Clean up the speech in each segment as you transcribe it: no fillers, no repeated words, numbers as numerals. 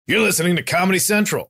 You're listening to Comedy Central.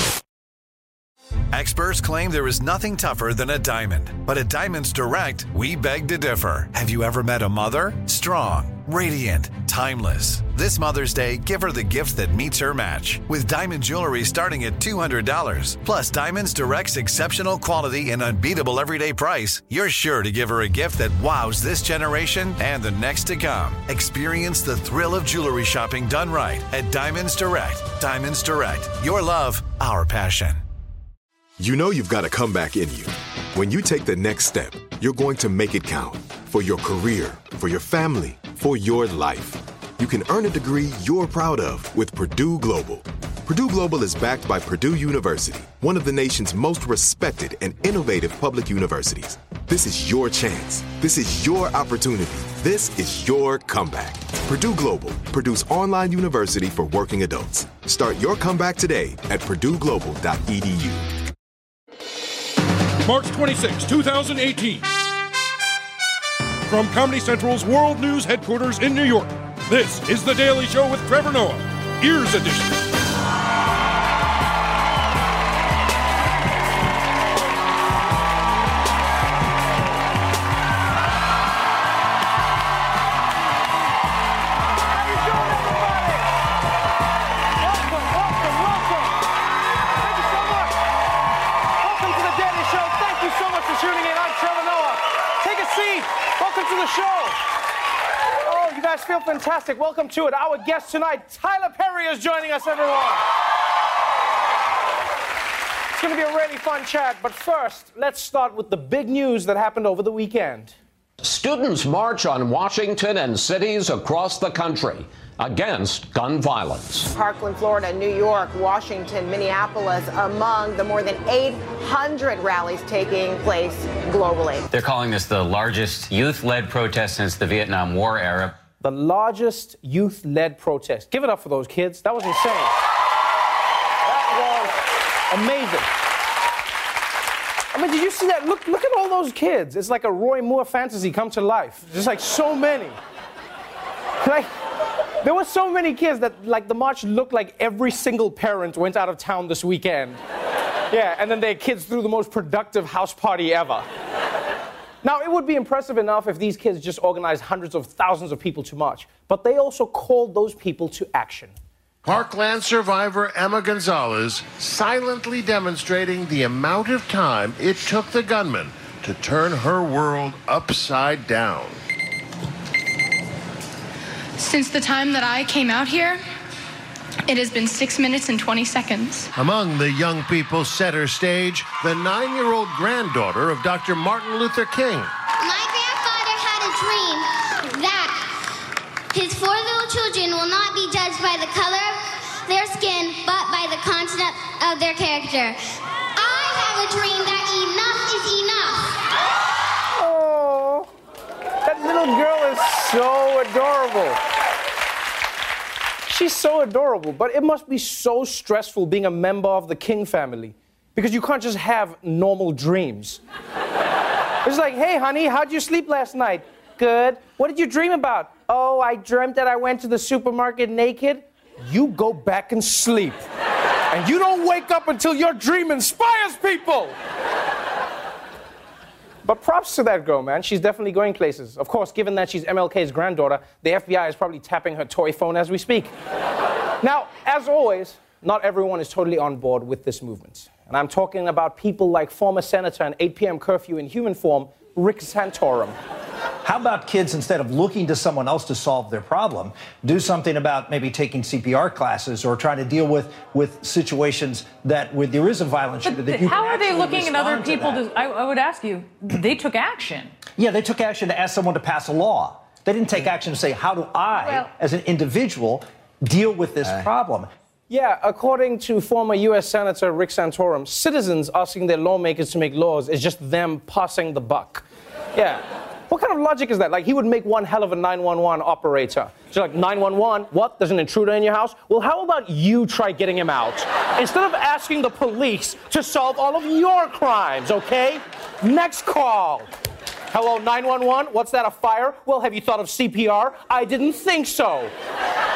Experts claim there is nothing tougher than a diamond. But at Diamonds Direct, we beg to differ. Have you ever met a mother? Strong, radiant, timeless. This Mother's Day, give her the gift that meets her match. With diamond jewelry starting at $200. Plus Diamonds Direct's exceptional quality and unbeatable everyday price, you're sure to give her a gift that wows this generation and the next to come. Experience the thrill of jewelry shopping done right at Diamonds Direct. Diamonds Direct. Your love, our passion. You know you've got a comeback in you. When you take the next step, you're going to make it count. For your career, for your family, for your life. You can earn a degree you're proud of with Purdue Global. Purdue Global is backed by Purdue University, one of the nation's most respected and innovative public universities. This is your chance. This is your opportunity. This is your comeback. Purdue Global, Purdue's online university for working adults. Start your comeback today at purdueglobal.edu. March 26, 2018. From Comedy Central's World News headquarters in New York, this is The Daily Show with Trevor Noah, Ears Edition. Feel fantastic. Welcome to it. Our guest tonight, Tyler Perry, is joining us, everyone. It's going to be a really fun chat, but first, let's start with the big news that happened over the weekend. Students march on Washington and cities across the country against gun violence. Parkland, Florida, New York, Washington, Minneapolis, among the more than 800 rallies taking place globally. They're calling this the largest youth-led protest since the Vietnam War era. The largest youth-led protest. Give it up for those kids. That was insane. That was amazing. I mean, did you see that? Look at all those kids. It's like a Roy Moore fantasy come to life. Just like so many. Like, there were so many kids that like the march looked like every single parent went out of town this weekend. Yeah, and then their kids threw the most productive house party ever. Now, it would be impressive enough if these kids just organized hundreds of thousands of people to march, but they also called those people to action. Parkland survivor Emma Gonzalez silently demonstrating the amount of time it took the gunman to turn her world upside down. Since the time that I came out here, it has been 6 minutes and 20 seconds. Among the young people center stage, the 9-year-old granddaughter of Dr. Martin Luther King. My grandfather had a dream that his 4 little children will not be judged by the color of their skin, but by the content of their character. I have a dream that enough is enough. Oh, that little girl is so adorable. She's so adorable, but it must be so stressful being a member of the King family because you can't just have normal dreams. It's like, hey, honey, how'd you sleep last night? Good. What did you dream about? Oh, I dreamt that I went to the supermarket naked. You go back and sleep. And you don't wake up until your dream inspires people. But props to that girl, man. She's definitely going places. Of course, given that she's MLK's granddaughter, the FBI is probably tapping her toy phone as we speak. Now, as always, not everyone is totally on board with this movement. And I'm talking about people like former Senator and 8 p.m. curfew in human form, Rick Santorum. How about kids, instead of looking to someone else to solve their problem, do something about maybe taking CPR classes or trying to deal with situations that where there is a violent shooter that you how can are they looking at other people to I would ask you, they took action. Yeah, they took action to ask someone to pass a law. They didn't take action to say, how do I, as an individual, deal with this problem? Yeah, according to former U.S. Senator Rick Santorum, citizens asking their lawmakers to make laws is just them passing the buck. Yeah. What kind of logic is that? Like, he would make one hell of a 911 operator. Just like, 911, what? There's an intruder in your house? Well, how about you try getting him out? Instead of asking the police to solve all of your crimes, okay? Next call. Hello, 911? What's that, a fire? Well, have you thought of CPR? I didn't think so.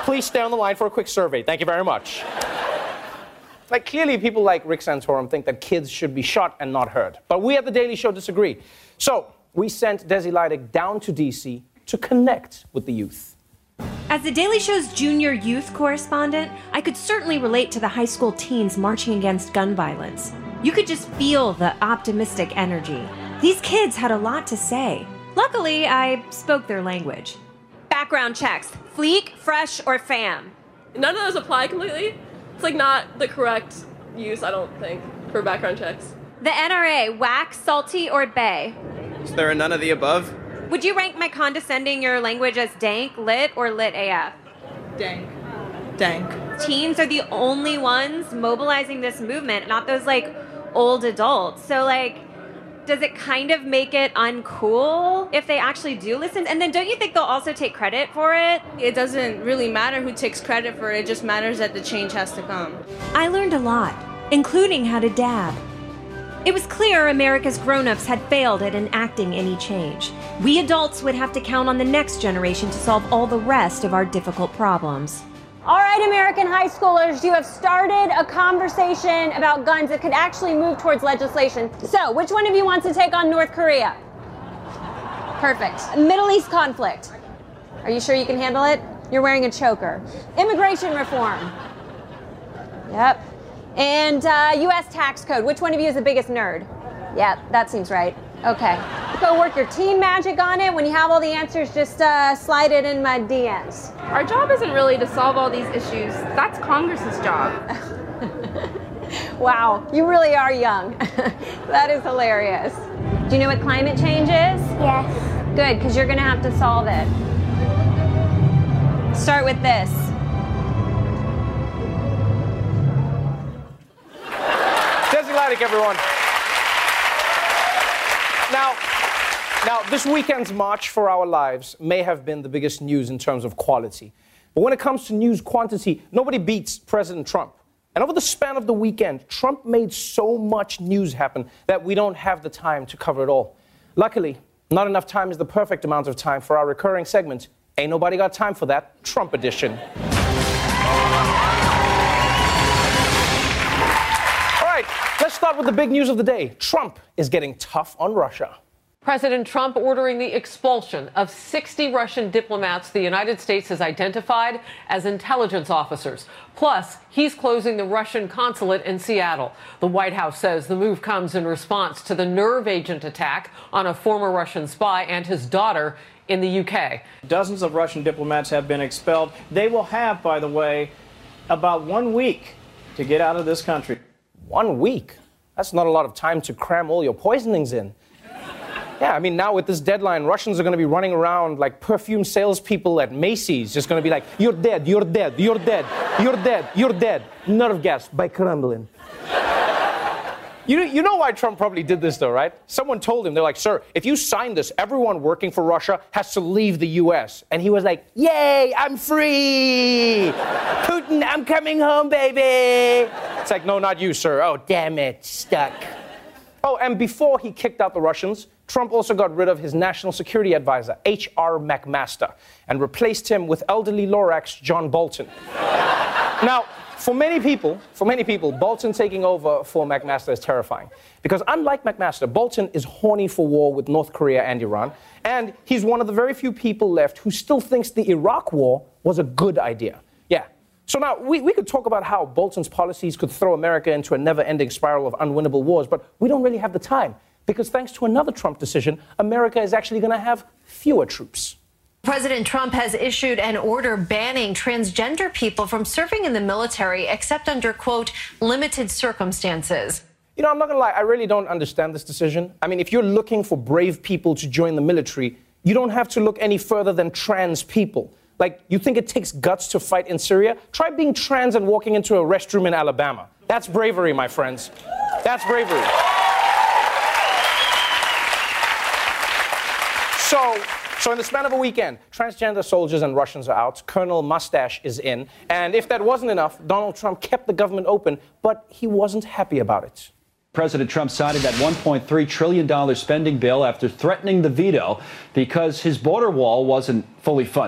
Please stay on the line for a quick survey. Thank you very much. Like, clearly people like Rick Santorum think that kids should be shot and not hurt. But we at The Daily Show disagree. So we sent Desi Lydic down to D.C. to connect with the youth. As The Daily Show's junior youth correspondent, I could certainly relate to the high school teens marching against gun violence. You could just feel the optimistic energy. These kids had a lot to say. Luckily, I spoke their language. Background checks. Fleek, fresh, or fam? None of those apply completely. It's like not the correct use, I don't think, for background checks. The NRA, whack, salty, or bae? Is there a none of the above? Would you rank my condescending your language as dank, lit, or lit AF? Dank. Dank. Teens are the only ones mobilizing this movement, not those, like, old adults. So, like, does it kind of make it uncool if they actually do listen? And then don't you think they'll also take credit for it? It doesn't really matter who takes credit for it. It just matters that the change has to come. I learned a lot, including how to dab. It was clear America's grown-ups had failed at enacting any change. We adults would have to count on the next generation to solve all the rest of our difficult problems. All right, American high schoolers, you have started a conversation about guns that could actually move towards legislation. So, which one of you wants to take on North Korea? Perfect. Middle East conflict. Are you sure you can handle it? You're wearing a choker. Immigration reform. Yep. And U.S. tax code. Which one of you is the biggest nerd? Yeah, that seems right. Okay. Go work your teen magic on it. When you have all the answers, just slide it in my DMs. Our job isn't really to solve all these issues. That's Congress's job. Wow, you really are young. That is hilarious. Do you know what climate change is? Yes. Good, because you're going to have to solve it. Start with this. Desi Lydic, everyone. Now, this weekend's March for Our Lives may have been the biggest news in terms of quality. But when it comes to news quantity, nobody beats President Trump. And over the span of the weekend, Trump made so much news happen that we don't have the time to cover it all. Luckily, not enough time is the perfect amount of time for our recurring segment, Ain't Nobody Got Time for That, Trump Edition. All right, let's start with the big news of the day. Trump is getting tough on Russia. President Trump ordering the expulsion of 60 Russian diplomats the United States has identified as intelligence officers. Plus, he's closing the Russian consulate in Seattle. The White House says the move comes in response to the nerve agent attack on a former Russian spy and his daughter in the UK. Dozens of Russian diplomats have been expelled. They will have, by the way, about 1 week to get out of this country. 1 week? That's not a lot of time to cram all your poisonings in. Yeah, I mean, now with this deadline, Russians are going to be running around like perfume salespeople at Macy's, just going to be like, you're dead, you're dead, you're dead, you're dead, you're dead. Nerve gas by Kremlin. You know why Trump probably did this, though, right? Someone told him, they're like, sir, if you sign this, everyone working for Russia has to leave the U.S. And he was like, yay, I'm free. Putin, I'm coming home, baby. It's like, no, not you, sir. Oh, damn it, stuck. Oh, and before he kicked out the Russians, Trump also got rid of his national security advisor, H.R. McMaster, and replaced him with elderly Lorax John Bolton. Now, for many people, Bolton taking over for McMaster is terrifying. Because unlike McMaster, Bolton is horny for war with North Korea and Iran, and he's one of the very few people left who still thinks the Iraq war was a good idea. Yeah. So now, we could talk about how Bolton's policies could throw America into a never-ending spiral of unwinnable wars, but we don't really have the time. Because thanks to another Trump decision, America is actually going to have fewer troops. President Trump has issued an order banning transgender people from serving in the military except under, quote, limited circumstances. You know, I'm not going to lie, I really don't understand this decision. I mean, if you're looking for brave people to join the military, you don't have to look any further than trans people. Like, you think it takes guts to fight in Syria? Try being trans and walking into a restroom in Alabama. That's bravery, my friends. That's bravery. So in the span of a weekend, transgender soldiers and Russians are out, Colonel Mustache is in, and if that wasn't enough, Donald Trump kept the government open, but he wasn't happy about it. President Trump cited that $1.3 trillion spending bill after threatening the veto because his border wall wasn't fully funded.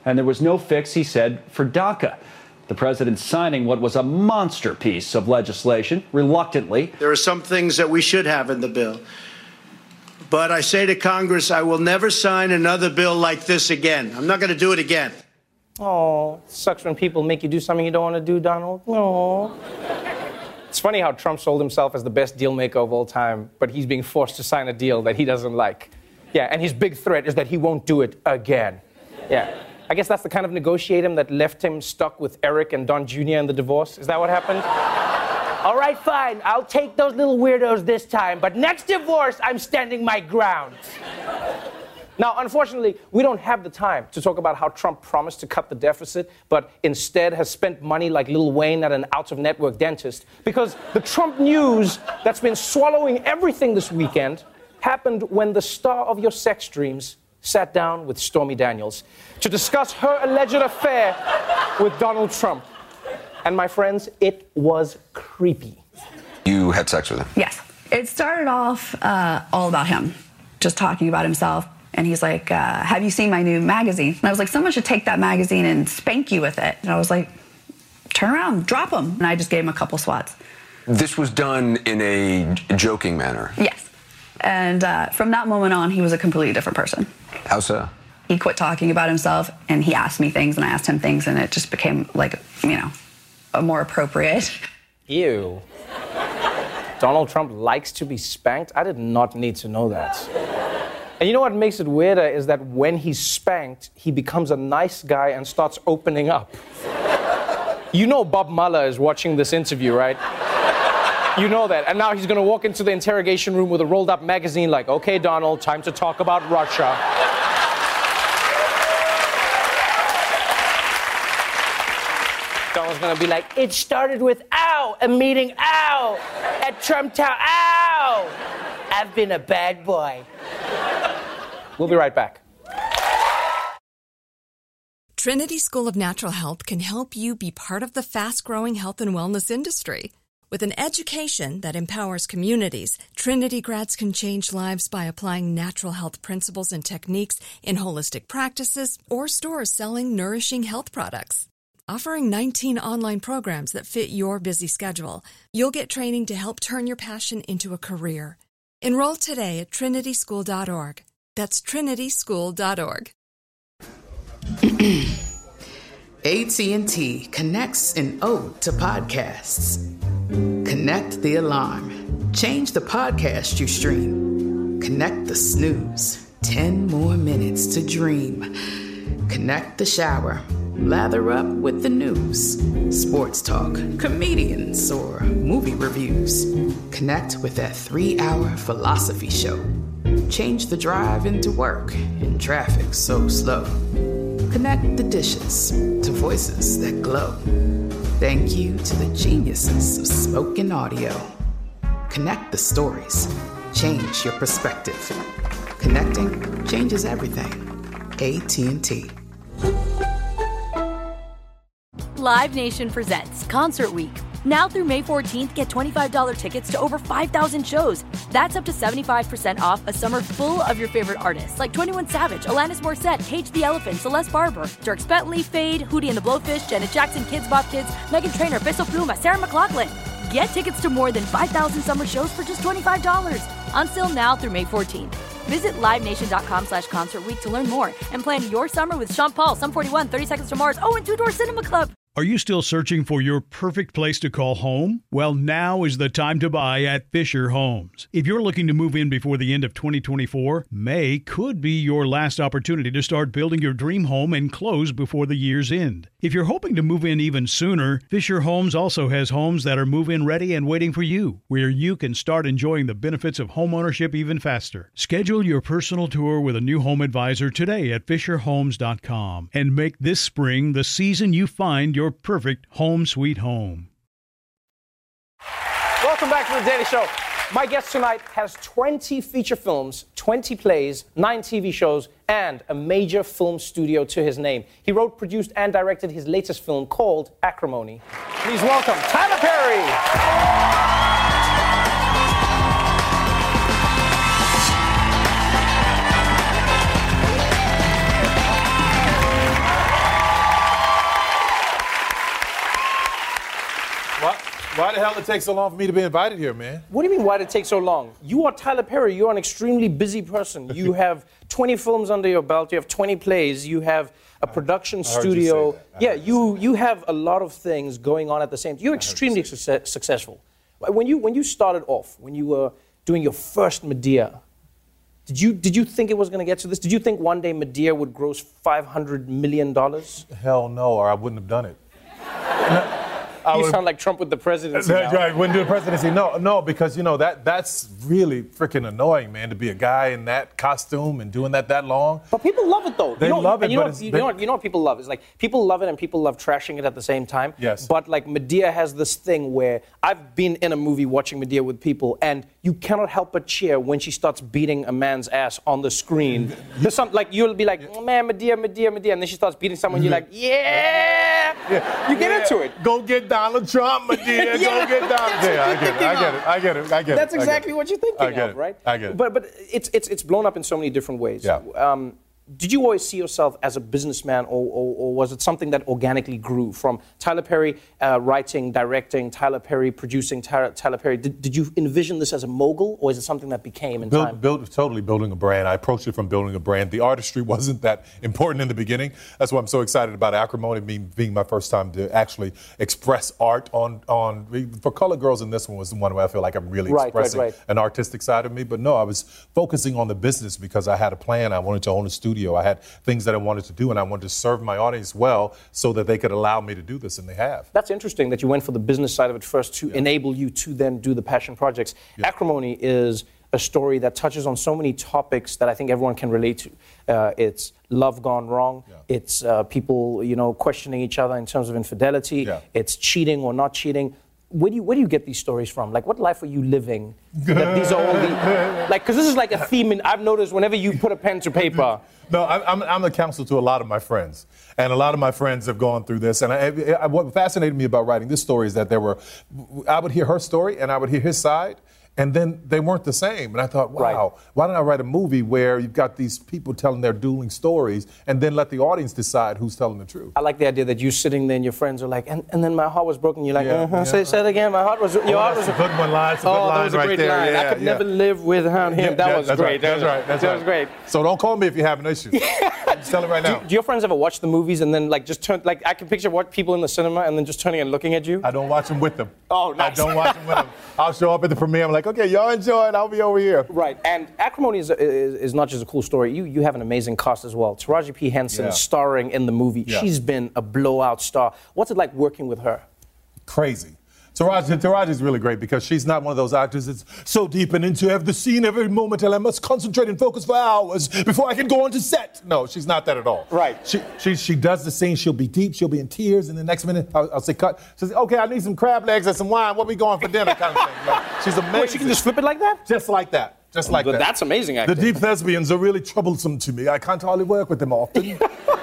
And there was no fix, he said, for DACA. The president signing what was a monster piece of legislation, reluctantly. There are some things that we should have in the bill. But I say to Congress, I will never sign another bill like this again. I'm not going to do it again. Oh, it sucks when people make you do something you don't want to do, Donald. No. It's funny how Trump sold himself as the best deal maker of all time, but he's being forced to sign a deal that he doesn't like. Yeah, and his big threat is that he won't do it again. Yeah. I guess that's the kind of negotiator that left him stuck with Eric and Don Jr. in the divorce. Is that what happened? All right, fine. I'll take those little weirdos this time, but next divorce, I'm standing my ground. Now, unfortunately, we don't have the time to talk about how Trump promised to cut the deficit, but instead has spent money like Lil Wayne at an out-of-network dentist, because the Trump news that's been swallowing everything this weekend happened when the star of your sex dreams sat down with Stormy Daniels to discuss her alleged affair with Donald Trump. And my friends, it was creepy. You had sex with him? Yes. It started off all about him, just talking about himself. And he's like, have you seen my new magazine? And I was like, someone should take that magazine and spank you with it. And I was like, turn around, drop him. And I just gave him a couple swats. This was done in a joking manner? Yes. And from that moment on, he was a completely different person. How so? He quit talking about himself, and he asked me things, and I asked him things, and it just became, like, you know, a more appropriate. Ew. Donald Trump likes to be spanked? I did not need to know that. And you know what makes it weirder is that when he's spanked, he becomes a nice guy and starts opening up. You know Bob Mueller is watching this interview, right? You know that. And now he's going to walk into the interrogation room with a rolled-up magazine like, okay, Donald, time to talk about Russia. Donald's going to be like, it started with, ow, a meeting, ow, at Trump Tower, ow. I've been a bad boy. We'll be right back. Trinity School of Natural Health can help you be part of the fast-growing health and wellness industry. With an education that empowers communities, Trinity grads can change lives by applying natural health principles and techniques in holistic practices or stores selling nourishing health products. Offering 19 online programs that fit your busy schedule, you'll get training to help turn your passion into a career. Enroll today at trinityschool.org. That's trinityschool.org. AT&T connects an ode to podcasts. Connect the alarm. Change the podcast you stream. Connect the snooze. 10 more minutes to dream. Connect the shower. Lather up with the news. Sports talk, comedians, or movie reviews. Connect with that 3-hour philosophy show. Change the drive into work in traffic so slow. Connect the dishes to voices that glow. Thank you to the geniuses of spoken audio. Connect the stories. Change your perspective. Connecting changes everything. AT&T. Live Nation presents Concert Week. Now through May 14th, get $25 tickets to over 5,000 shows. That's up to 75% off a summer full of your favorite artists like 21 Savage, Alanis Morissette, Cage the Elephant, Celeste Barber, Dierks Bentley, Fade, Hootie and the Blowfish, Janet Jackson, Kidz Bop Kids, Meghan Trainor, Peso Pluma, Sarah McLachlan. Get tickets to more than 5,000 summer shows for just $25. Until now through May 14th. Visit LiveNation.com/Concert Week to learn more and plan your summer with Sean Paul, Sum 41, 30 Seconds to Mars, and Two Door Cinema Club. Are you still searching for your perfect place to call home? Well, now is the time to buy at Fisher Homes. If you're looking to move in before the end of 2024, May could be your last opportunity to start building your dream home and close before the year's end. If you're hoping to move in even sooner, Fisher Homes also has homes that are move-in ready and waiting for you, where you can start enjoying the benefits of homeownership even faster. Schedule your personal tour with a new home advisor today at FisherHomes.com and make this spring the season you find your perfect home sweet home. Welcome back to The Daily Show. My guest tonight has 20 feature films, 20 plays, 9 TV shows, and a major film studio to his name. He wrote, produced, and directed his latest film called Acrimony. Please welcome Tyler Perry. Why the hell it take so long for me to be invited here, man? What do you mean, why did it take so long? You are Tyler Perry. You're an extremely busy person. You have 20 films under your belt. You have 20 plays. You have a production studio. Yeah, you have a lot of things going on at the same time. You're extremely successful. When you started off, when you were doing your first Medea, did you think it was going to get to this? Did you think one day Medea would gross $500 million? Hell no, or I wouldn't have done it. You sound like Trump with the presidency. That's right, wouldn't do the presidency. No, because that's really freaking annoying, man, to be a guy in that costume and doing that long. But people love it though. They love it, you know what people love? It's like people love it and people love trashing it at the same time. Yes. But like Medea has this thing where I've been in a movie watching Medea with people, and you cannot help but cheer when she starts beating a man's ass on the screen. There's some like you'll be like, oh, man, Medea, and then she starts beating someone. You're like, yeah. You get into it. Go get Donald Trump, Medea. Go get Donald. Yeah, I get it. That's exactly what you're thinking of, right? I get it. But it's blown up in so many different ways. Yeah. Did you always see yourself as a businessman, or was it something that organically grew from Tyler Perry writing, directing, Tyler Perry producing, Tyler Perry? Did you envision this as a mogul, or is it something that became in time? Totally building a brand. I approached it from building a brand. The artistry wasn't that important in the beginning. That's why I'm so excited about Acrimony being my first time to actually express art on for Color Girls, and this one was the one where I feel like I'm really expressing an artistic side of me. But no, I was focusing on the business because I had a plan. I wanted to own a studio. I had things that I wanted to do, and I wanted to serve my audience well so that they could allow me to do this, and they have. That's interesting that you went for the business side of it first to enable you to then do the passion projects. Yeah. Acrimony is a story that touches on so many topics that I think everyone can relate to. It's love gone wrong. Yeah. It's people, questioning each other in terms of infidelity. Yeah. It's cheating or not cheating. Where do you get these stories from? Like, what life are you living? That these are all because this is like a theme, and I've noticed whenever you put a pen to paper. No, I'm the counsel to a lot of my friends, and a lot of my friends have gone through this. And what fascinated me about writing this story is that I would hear her story, and I would hear his side. And then they weren't the same. And I thought, wow, why don't I write a movie where you've got these people telling their dueling stories and then let the audience decide who's telling the truth? I like the idea that you're sitting there and your friends are like, and then my heart was broken. You're like, say it again. My heart was, your heart was. That's a good one, line. That's a good line that was a right great there. line. I could never live without him. That was great. That's right. That was great. So don't call me if you have an issue. Just tell it right now. Do your friends ever watch the movies and then just turn, I can picture people in the cinema and then just turning and looking at you? I don't watch them with them. Oh, nice. I don't watch them with them. I'll show up at the premiere. I'm like, okay, y'all enjoy it. I'll be over here. Right. And Acrimony is not just a cool story. You have an amazing cast as well. Taraji P. Henson starring in the movie. Yeah. She's been a blowout star. What's it like working with her? Crazy. Taraji's really great because she's not one of those actors that's so deep and into the scene every moment till I must concentrate and focus for hours before I can go on to set. No, she's not that at all. Right. She does the scene, she'll be deep, she'll be in tears, and the next minute I'll say cut. She'll say, okay, I need some crab legs and some wine. What we going for dinner kind of thing. She's amazing. Wait, she can just flip it like that? Just like that. Just like that. That's amazing, acting. The deep thespians are really troublesome to me. I can't hardly work with them often.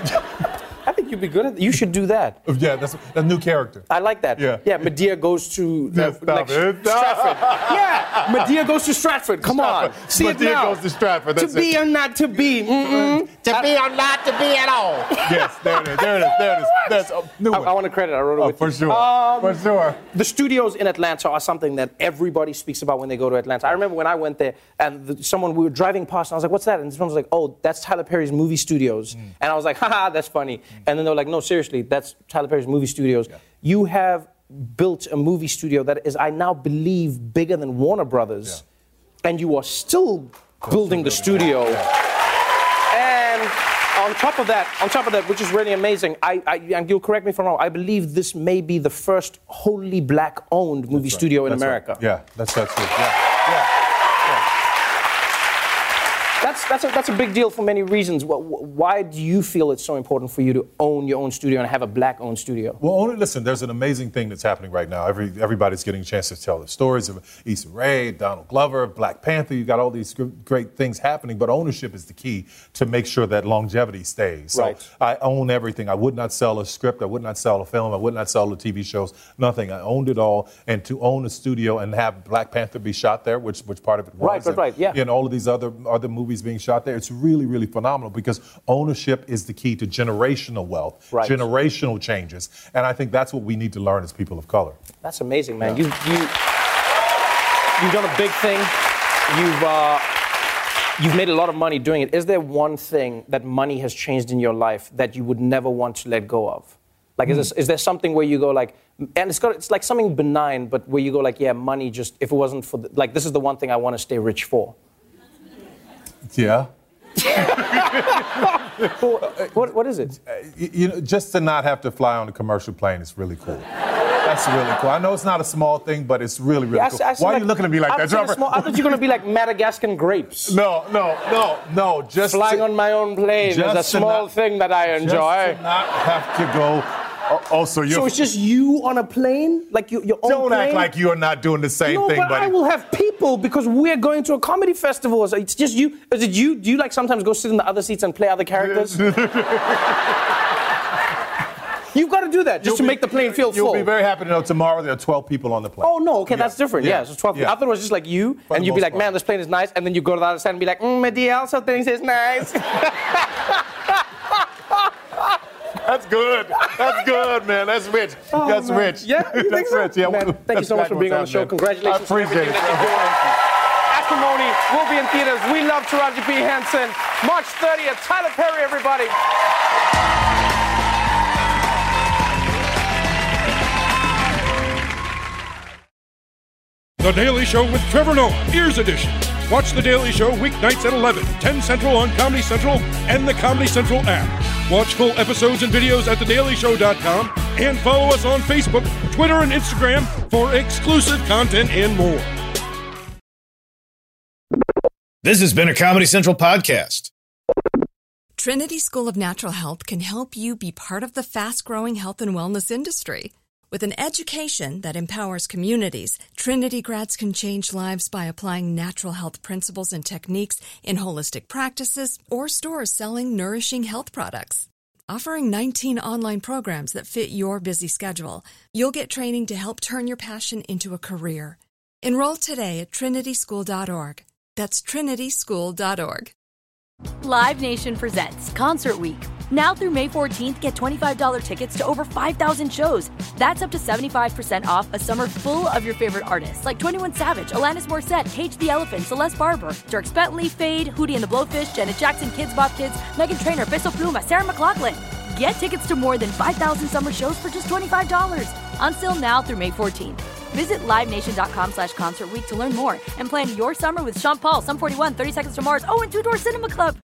I think you'd be good at that. You should do that. Yeah, that's a new character. I like that. Yeah. Medea goes to Stratford. Yeah, Medea goes to Stratford. Come on. See Medea it now. goes to Stratford. That's to be or not to be. To be or not to be at all. Yes, there it is. That's a new one. I want to credit. I wrote it with for you. Sure. For sure. The studios in Atlanta are something that everybody speaks about when they go to Atlanta. I remember when I went there, and we were driving past, and I was like, what's that? And someone was like, oh, that's Tyler Perry's movie studios. And I was like, haha, that's funny. And then they were like, no, seriously, that's Tyler Perry's movie studios. Yeah. You have built a movie studio that is, I now believe, bigger than Warner Brothers. Yeah. And you are still building the studio. Yeah. And on top of that, which is really amazing, and you'll correct me if I'm wrong, I believe this may be the first wholly black-owned movie studio in America. Right. Yeah, that's true. Yeah. That's a big deal for many reasons. Why do you feel it's so important for you to own your own studio and have a black-owned studio? Well, listen, there's an amazing thing that's happening right now. Everybody's getting a chance to tell the stories of Issa Rae, Donald Glover, Black Panther. You got all these great things happening, but ownership is the key to make sure that longevity stays. So right. I own everything. I would not sell a script. I would not sell a film. I would not sell the TV shows. Nothing. I owned it all. And to own a studio and have Black Panther be shot there, which part of it was. Right. Yeah. And all of these other movies babies being shot there. It's really, really phenomenal because ownership is the key to generational wealth, generational changes. And I think that's what we need to learn as people of color. That's amazing, man. You've done a big thing. You've made a lot of money doing it. Is there one thing that money has changed in your life that you would never want to let go of? Like, is there something where you go like, and it's like something benign, but where you go like, yeah, money just, if it wasn't for, like, this is the one thing I want to stay rich for. Yeah. What is it? Just to not have to fly on a commercial plane is really cool. That's really cool. I know it's not a small thing, but it's really, really cool. Why are you looking at me like that, Trevor? I thought you were going to be like Madagascan grapes. No. Just flying on my own plane is a small thing that I enjoy. Just to not have to go. So it's just you on a plane, like your own Don't plane? act like you are not doing the same thing, but buddy. I will have people because we're going to a comedy festival. So it's just you. Is it you? Do you like sometimes go sit in the other seats and play other characters? You've got to do that just to make the plane feel full. You'll be very happy to know tomorrow there are 12 people on the plane. Oh, no, okay, that's different. Yeah, so 12 people. I thought it was just like you, and you'd be like, man, this plane is nice, and then you go to the other side and be like, Medea also thinks it's nice. That's good. That's good, man. That's rich. That's rich. Yeah, you think so? Rich. Yeah, man, thank you so much for being on the show. Man. Congratulations I appreciate for everything that you're doing. Acrimony will be in theaters. We love Taraji P. Henson. March 30th. Tyler Perry, everybody. The Daily Show with Trevor Noah, Ears Edition. Watch The Daily Show weeknights at 11, 10 Central on Comedy Central and the Comedy Central app. Watch full episodes and videos at thedailyshow.com and follow us on Facebook, Twitter, and Instagram for exclusive content and more. This has been a Comedy Central podcast. Trinity School of Natural Health can help you be part of the fast-growing health and wellness industry. With an education that empowers communities, Trinity grads can change lives by applying natural health principles and techniques in holistic practices or stores selling nourishing health products. Offering 19 online programs that fit your busy schedule, you'll get training to help turn your passion into a career. Enroll today at trinityschool.org. That's trinityschool.org. Live Nation presents Concert Week. Now through May 14th, get $25 tickets to over 5,000 shows. That's up to 75% off a summer full of your favorite artists like 21 Savage, Alanis Morissette, Cage the Elephant, Celeste Barber, Dierks Bentley, Fade, Hootie and the Blowfish, Janet Jackson, Kidz Bop Kids, Meghan Trainor, Peso Pluma, Sarah McLachlan. Get tickets to more than 5,000 summer shows for just $25. Until now through May 14th. Visit LiveNation.com/Concert Week to learn more and plan your summer with Sean Paul, Sum 41, 30 Seconds to Mars, and Two Door Cinema Club.